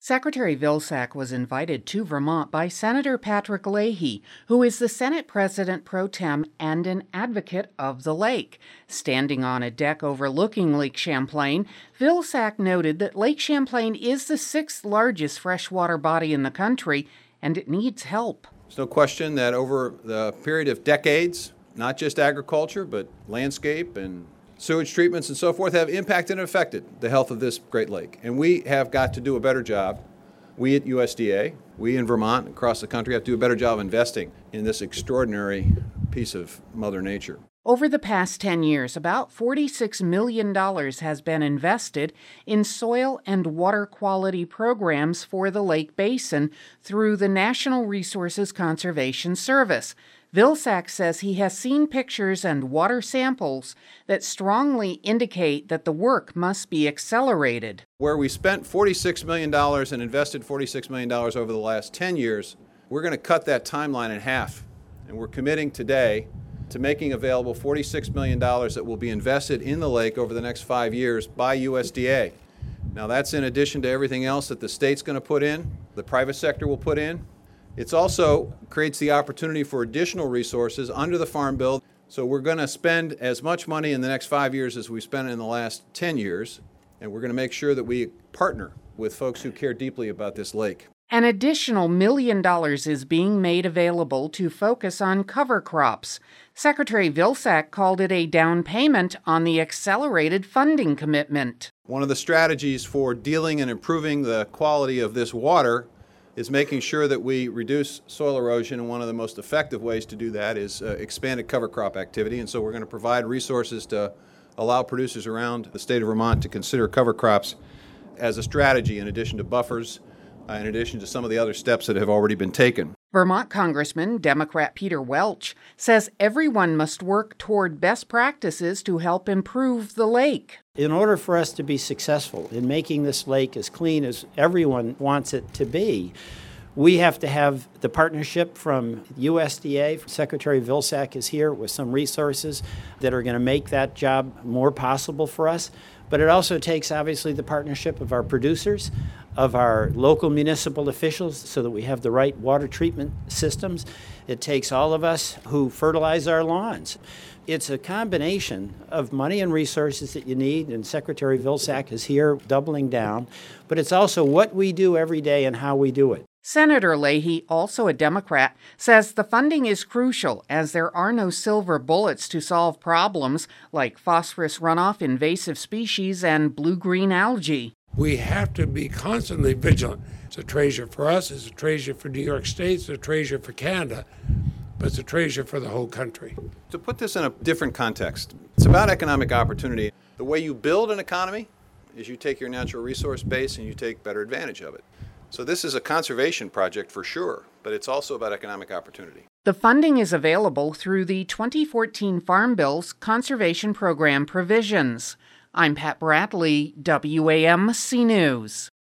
Secretary Vilsack was invited to Vermont by Senator Patrick Leahy, who is the Senate President pro tem and an advocate of the lake. Standing on a deck overlooking Lake Champlain, Vilsack noted that Lake Champlain is the sixth largest freshwater body in the country, and it needs help. There's no question that over the period of decades, not just agriculture, but landscape and sewage treatments and so forth have impacted and affected the health of this Great Lake. And we have got to do a better job. We at USDA, we in Vermont, across the country, have to do a better job of investing in this extraordinary piece of Mother Nature. Over the past 10 years, about $46 million has been invested in soil and water quality programs for the Lake Basin through the National Resources Conservation Service. Vilsack says he has seen pictures and water samples that strongly indicate that the work must be accelerated. Where we spent $46 million and invested $46 million over the last 10 years, we're going to cut that timeline in half. And we're committing today to making available $46 million that will be invested in the lake over the next 5 years by USDA. Now that's in addition to everything else that the state's going to put in, the private sector will put in. It also creates the opportunity for additional resources under the Farm Bill. So we're going to spend as much money in the next 5 years as we spent in the last 10 years, and we're going to make sure that we partner with folks who care deeply about this lake. An additional $1 million is being made available to focus on cover crops. Secretary Vilsack called it a down payment on the accelerated funding commitment. One of the strategies for dealing and improving the quality of this water is making sure that we reduce soil erosion, and one of the most effective ways to do that is expanded cover crop activity. And so we're going to provide resources to allow producers around the state of Vermont to consider cover crops as a strategy in addition to buffers, in addition to some of the other steps that have already been taken. Vermont Congressman Democrat Peter Welch says everyone must work toward best practices to help improve the lake. In order for us to be successful in making this lake as clean as everyone wants it to be, we have to have the partnership from USDA. Secretary Vilsack is here with some resources that are going to make that job more possible for us. But it also takes, obviously, the partnership of our producers, of our local municipal officials, so that we have the right water treatment systems. It takes all of us who fertilize our lawns. It's a combination of money and resources that you need, and Secretary Vilsack is here doubling down. But it's also what we do every day and how we do it. Senator Leahy, also a Democrat, says the funding is crucial as there are no silver bullets to solve problems like phosphorus runoff, invasive species, and blue-green algae. We have to be constantly vigilant. It's a treasure for us, it's a treasure for New York State, it's a treasure for Canada, but it's a treasure for the whole country. To put this in a different context, it's about economic opportunity. The way you build an economy is you take your natural resource base and you take better advantage of it. So this is a conservation project for sure, but it's also about economic opportunity. The funding is available through the 2014 Farm Bill's Conservation Program provisions. I'm Pat Bradley, WAMC News.